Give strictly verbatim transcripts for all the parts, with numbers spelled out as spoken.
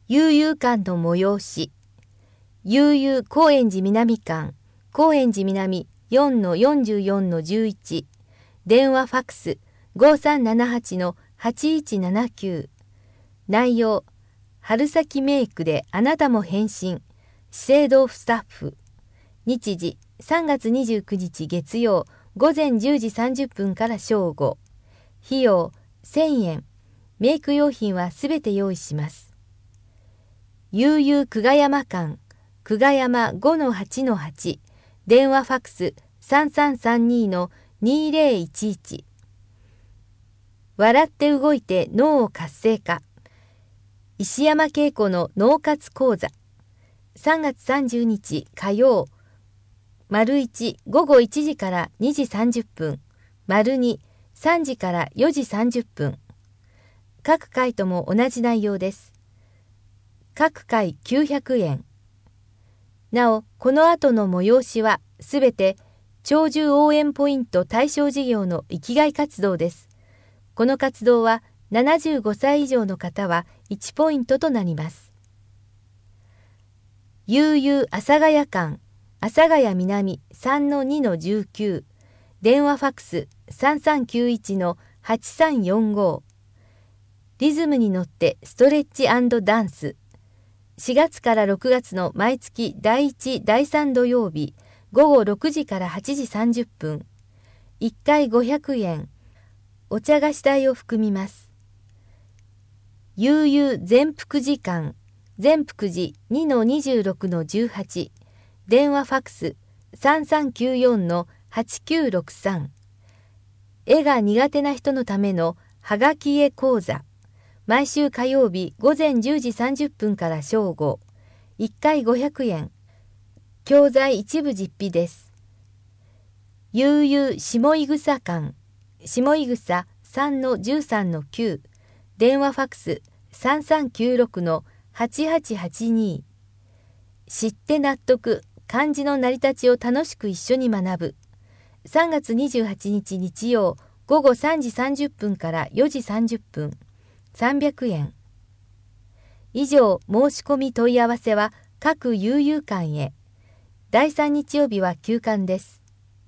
悠々館の催し、悠々高円寺南館、高円寺南 よんのよんじゅうよんのじゅういち、電話ファックス ごさんななはちのはちいちななきゅう。内容、春先メイクであなたも変身、資生堂スタッフ。日時、さんがつにじゅうくにち月曜、午前じゅうじさんじゅっぷんから正午。費用、せんえん。メイク用品はすべて用意します。悠々久我山館、久我山 ごのはちのはち、電話ファックスさんさんさんにのにぜろいちいち。笑って動いて脳を活性化。石山恵子の脳活講座。さんがつさんじゅうにち火曜。丸いち午後いちじからにじさんじゅっぷん。丸にさんじからよじさんじゅっぷん。各回とも同じ内容です。各回きゅうひゃくえん。なお、この後の催しはすべて鳥獣応援ポイント対象事業の生きがい活動です。この活動はななじゅうごさい以上の方はいちポイントとなります。悠々阿佐ヶ谷館、阿佐ヶ谷南 さんのにのじゅうきゅう、電話ファックスさんさんきゅういちのはちさんよんご。リズムに乗ってストレッチ&ダンス。しがつからろくがつの毎月だいいち、だいさん土曜日、午後ろくじからはちじさんじゅっぷん。いっかいごひゃくえん。お茶菓子代を含みます。悠々全福寺館、全福寺 にのにじゅうろくのじゅうはち、電話ファックスさんさんきゅうよんのはちきゅうろくさん。絵が苦手な人のためのはがき絵講座。毎週火曜日午前じゅうじさんじゅっぷんから正午。いっかいごひゃくえん。教材一部実費です。悠々下井草館、下井草 さんのじゅうさんのきゅう、電話ファックスさんさんきゅうろくのはちはちはちに。知って納得、漢字の成り立ちを楽しく一緒に学ぶ。さんがつにじゅうはちにち日曜、午後さんじさんじゅっぷんからよじさんじゅっぷん、さんびゃくえん。以上、申し込み問い合わせは各悠々館へ。だいさん日曜日は休館です。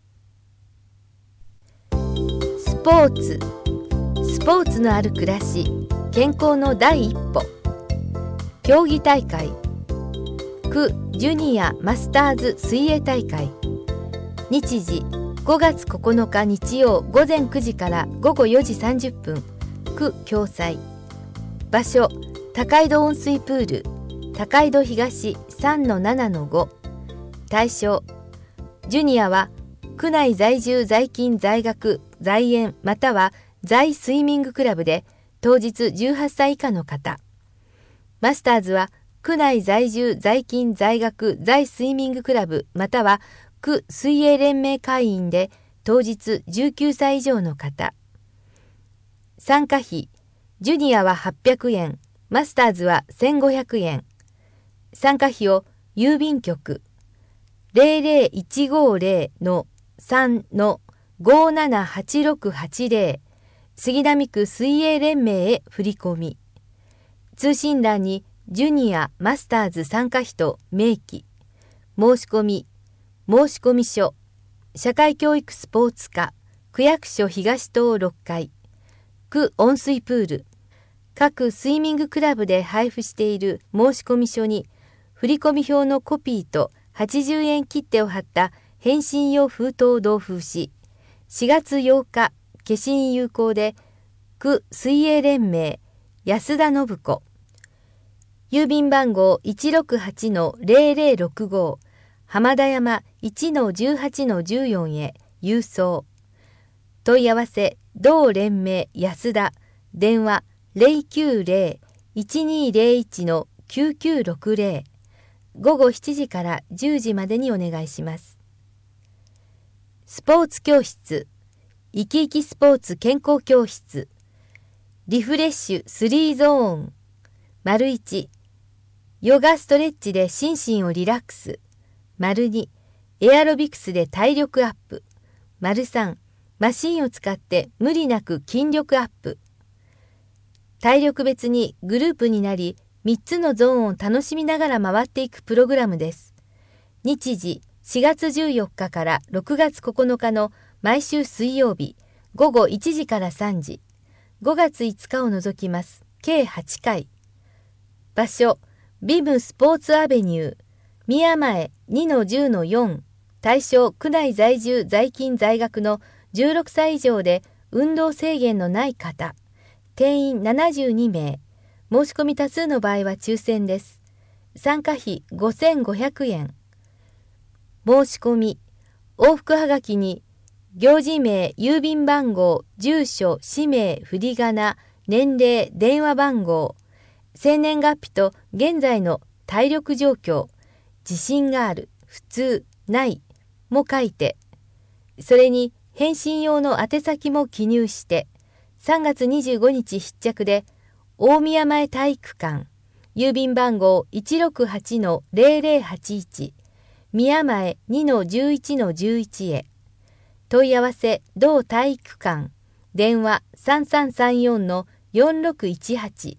スポーツ。スポーツのある暮らし、健康の第一歩。競技大会。区ジュニアマスターズ水泳大会。日時、ごがつここのか日曜午前くじから午後よじさんじゅっぷん。区共催。場所、高井戸温水プール、高井戸東 さんのななのご。対象、ジュニアは区内在住在勤在学在園または在スイミングクラブで当日じゅうはっさい以下の方。マスターズは区内在住在勤在学在スイミングクラブまたは区水泳連盟会員で当日じゅうきゅうさい以上の方。参加費、ジュニアははっぴゃくえん、マスターズはせんごひゃくえん。参加費を郵便局 ゼロゼロいちごゼロのさんのごななはちろくはちゼロ、杉並区水泳連盟へ振り込み。通信欄にジュニアマスターズ参加費と明記。申し込み、申込書、社会教育スポーツ課、区役所東棟ろっかい、区温水プール、各スイミングクラブで配布している申込書に、振込表のコピーとはちじゅうえん切手を貼った返信用封筒を同封し、しがつようか、消印有効で、区水泳連盟、安田信子。郵便番号 いちろくはちのゼロゼロろくご、浜田山 いちのじゅうはちのじゅうよん へ郵送。問い合わせ、同連盟安田、電話ゼロきゅうゼロ いちにゼロいちのきゅうきゅうろくゼロ、午後しちじからじゅうじまでにお願いします。スポーツ教室、生き生きスポーツ健康教室、リフレッシュスリーゾーン、丸いち、ヨガストレッチで心身をリラックス、丸に、エアロビクスで体力アップ、丸さん、マシンを使って無理なく筋力アップ。体力別にグループになり、 みっつのゾーンを楽しみながら回っていくプログラムです。日時しがつじゅうよっかからろくがつここのかの毎週水曜日ごごいちじからさんじ、ごがついつかを除きます。計はちかい。場所、ビムスポーツアベニュー、宮前 にのじゅうのよん、対象区内在住在勤在学のじゅうろくさい以上で運動制限のない方、定員ななじゅうにめい、申し込み多数の場合は抽選です。参加費ごせんごひゃくえん。申し込み、往復はがきに、行事名、郵便番号、住所、氏名、振り仮名、年齢、電話番号、生年月日と現在の体力状況、自信がある、普通、ないも書いて、それに返信用の宛先も記入して、さんがつにじゅうごにち必着で、大宮前体育館、郵便番号 いちろくはちのぜろぜろはちいち、宮前 にのじゅういちのじゅういち へ。問い合わせ同体育館、電話 さんさんさんよんのよんろくいちはち。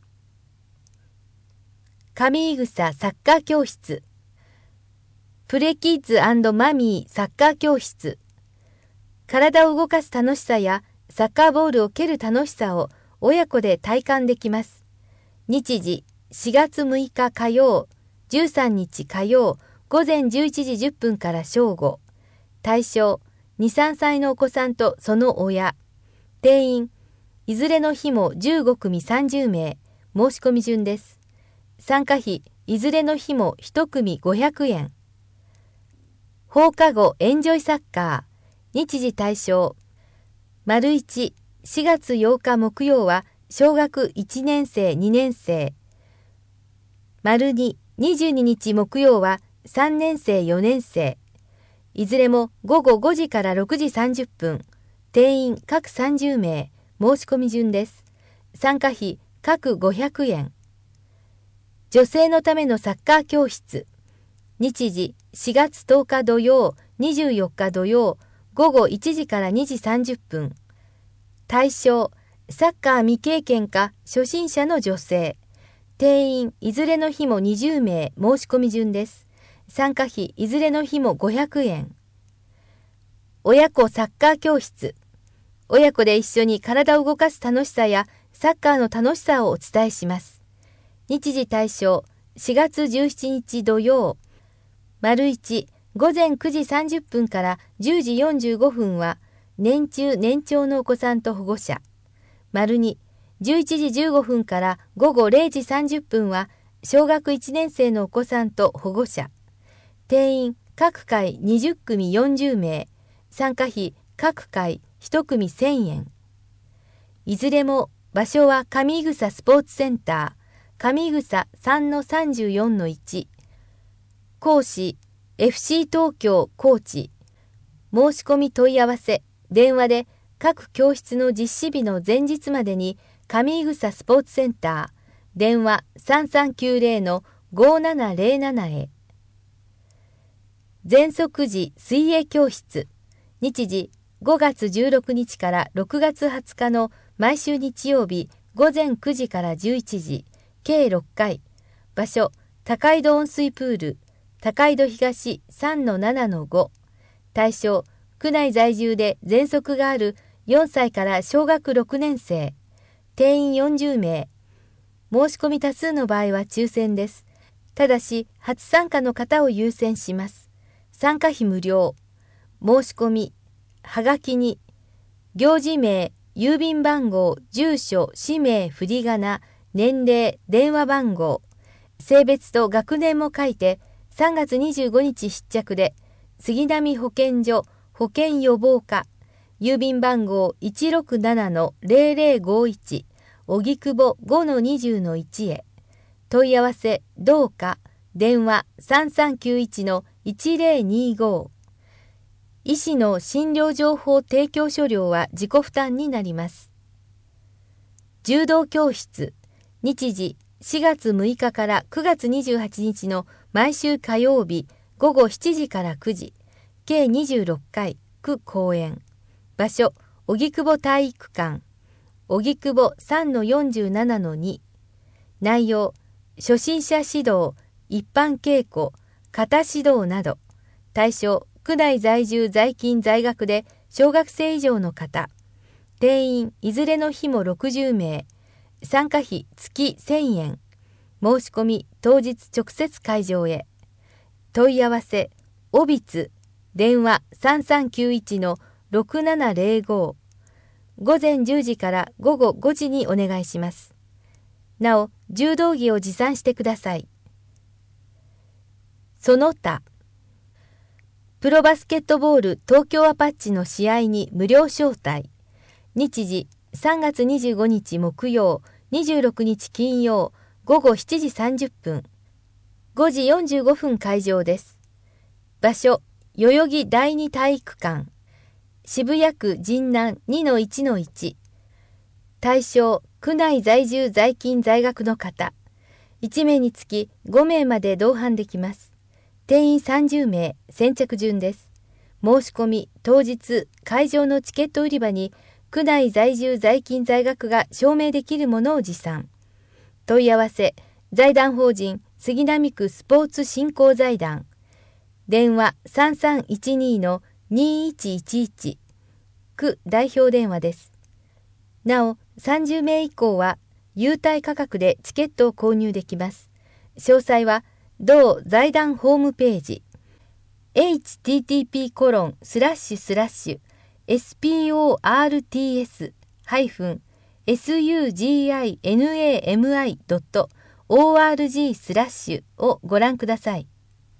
上井草サッカー教室、プレキッズ&マミーサッカー教室。体を動かす楽しさやサッカーボールを蹴る楽しさを親子で体感できます。日時しがつむいか火曜、じゅうさんにち火曜、ごぜんじゅういちじじゅっぷんから正午。対象、に、さんさいのお子さんとその親。定員、いずれの日もじゅうごくみさんじゅうめい。申し込み順です。参加費、いずれの日もいちくみごひゃくえん。放課後エンジョイサッカー。日時対象。丸いち、しがつようか木曜は小学いちねんせいにねんせい。丸に、にじゅうににち木曜はさんねんせいよねんせい。いずれもごごごじからろくじさんじゅっぷん。定員各さんじゅうめい。申し込み順です。参加費各ごひゃくえん。女性のためのサッカー教室。日時しがつとおか土曜、にじゅうよっか土曜、ごごいちじからにじさんじゅっぷん。対象、サッカー未経験か初心者の女性。定員いずれの日もにじゅうめい。申し込み順です。参加費いずれの日もごひゃくえん。親子サッカー教室。親子で一緒に体を動かす楽しさやサッカーの楽しさをお伝えします。日時対象しがつじゅうしちにち土曜。丸いち、ごぜんくじさんじゅっぷんからじゅうじよんじゅうごふんは年中年長のお子さんと保護者。丸に、じゅういちじじゅうごふんからごごれいじさんじゅっぷんは小学いちねんせいのお子さんと保護者。定員各回にじゅっくみよんじゅうめい。参加費各回いちくみせんえん。いずれも場所は上井草スポーツセンター、上井草 さんのさんじゅうよんのいち。講師 エフシー 東京コーチ。申し込み問い合わせ電話で各教室の実施日の前日までに上井草スポーツセンター電話 さんさんきゅうぜろのごななぜろなな へ。全速時水泳教室。日時ごがつじゅうろくにちからろくがつはつかの毎週日曜日ごぜんくじからじゅういちじ、計ろっかい。場所高井戸温水プール、高井戸東 さんのななのご。対象区内在住で喘息があるよんさいから小学ろくねんせい。定員よんじゅうめい。申し込み多数の場合は抽選です。ただし初参加の方を優先します。参加費無料。申し込みはがきに行事名、郵便番号、住所、氏名、振り仮名、年齢、電話番号、性別と学年も書いてさんがつにじゅうごにち必着で杉並保健所保健予防課、郵便番号 いちろくななのぜろぜろごいち、荻窪 ごのにじゅうのいち へ。問い合わせどうか電話 さんさんきゅういちのいちぜろにご。医師の診療情報提供書料は自己負担になります。柔道教室。日時しがつむいかからくがつにじゅうはちにちの毎週火曜日ごごしちじからくじ、計にじゅうろっかい、区公園。場所荻窪体育館、荻窪 さんのよんじゅうななのに。内容初心者指導、一般稽古、型指導など、対象、区内在住在勤在学で小学生以上の方、定員いずれの日もろくじゅうめい、参加費月せんえん、申し込み当日直接会場へ。問い合わせ、おびつ、電話さんさんきゅういちのろくななぜろご、午前じゅうじから午後ごじにお願いします。なお、柔道着を持参してください。その他、プロバスケットボール東京アパッチの試合に無料招待。日時さんがつにじゅうごにち木曜、にじゅうろくにち金曜、午後しちじさんじゅっぷん。ごじよんじゅうごふん会場です。場所、代々木第二体育館。渋谷区神南 にのいちのいち。対象、区内在住在勤在学の方。いちめいにつきごめいまで同伴できます。定員さんじゅうめい、先着順です。申し込み当日、会場のチケット売り場に区内在住在勤在学が証明できるものを持参。問い合わせ、財団法人杉並区スポーツ振興財団。電話さんさんいちにのにいちいちいち。区代表電話です。なお、さんじゅうめい以降は優待価格でチケットを購入できます。詳細は同財団ホームページ エイチティーティーピーコロンスラッシュスラッシュエスピーオーアールティーエスハイフンエスユージーアイエヌエーエムアイドットオーアールジースラッシュをご覧ください。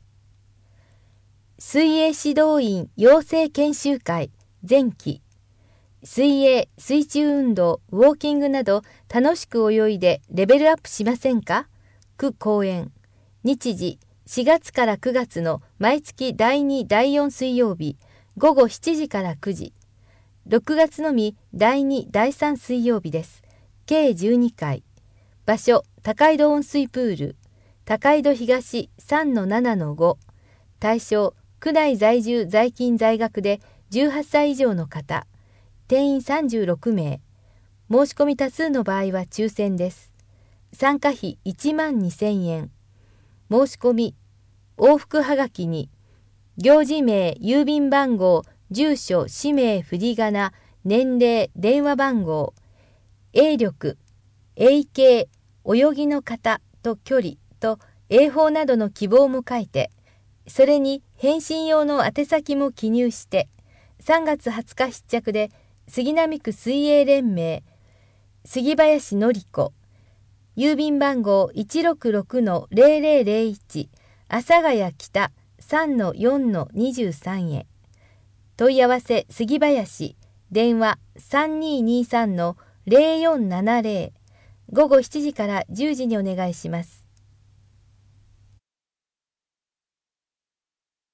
水泳指導員養成研修会前期。水泳、水中運動、ウォーキングなど楽しく泳いでレベルアップしませんか？区講演。日時しがつからくがつの毎月だいに、だいよん水曜日午後しちじからくじ。ろくがつのみだいに、だいさん水曜日です。計じゅうにかい。場所、高井戸温水プール。高井戸東 さんのななのご。対象、区内在住在勤在学でじゅうはっさい以上の方。定員さんじゅうろくめい。申し込み多数の場合は抽選です。参加費いちまんにせんえん。申し込み、往復はがきに、行事名、郵便番号、住所、氏名、振り仮名、年齢、電話番号、泳力、泳形、泳ぎの方と距離と泳法などの希望も書いて、それに返信用の宛先も記入して、さんがつはつか必着で、杉並区水泳連盟、杉林のり子、郵便番号 いちろくろくのぜろぜろぜろいち、阿佐ヶ谷北 さんのよんのにじゅうさん へ。問い合わせ杉林、電話さんにーにーさんのぜろよんななぜろ、午後しちじからじゅうじにお願いします。